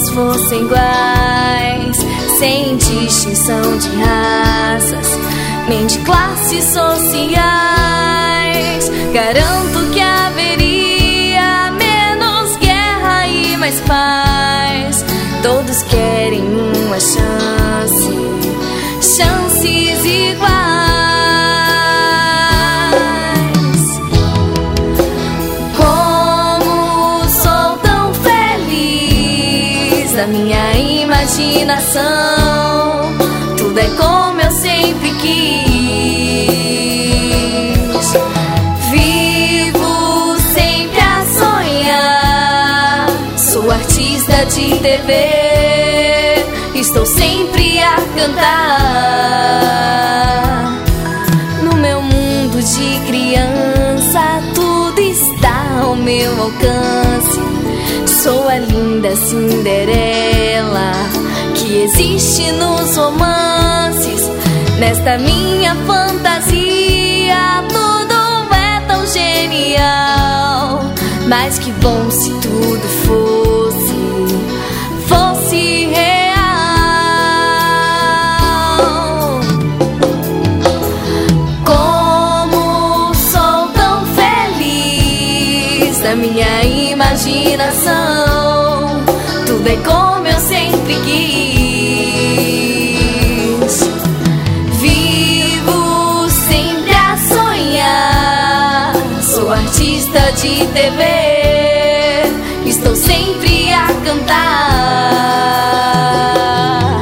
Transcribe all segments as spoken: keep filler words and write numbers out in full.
todos fossem iguais, sem distinção de raças, nem de classes sociais. Garanto que haveria menos guerra e mais paz. Todos querem uma chance, chances iguais. Como sou tão feliz na minha imaginação, tudo é como eu sempre quis. Vivo sempre a sonhar, sou artista de T V, estou sempre a cantar. No meu mundo de criança, tudo está ao meu alcance. Sou a linda Cinderela que existe nos romances. Nesta minha fantasia, tudo é tão genial. Mas que bom se tudo fosse, fosse real. Como sou tão feliz na minha imaginação, tudo é como eu sempre quis. Vivo sempre a sonhar, sou artista de T V, estou sempre a cantar.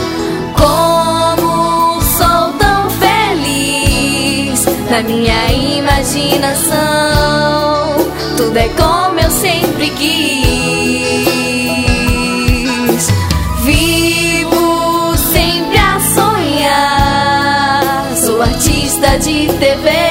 Como sou tão feliz na minha imaginação, tudo é como eu sempre quis. Vivo sempre a sonhar, sou artista de T V,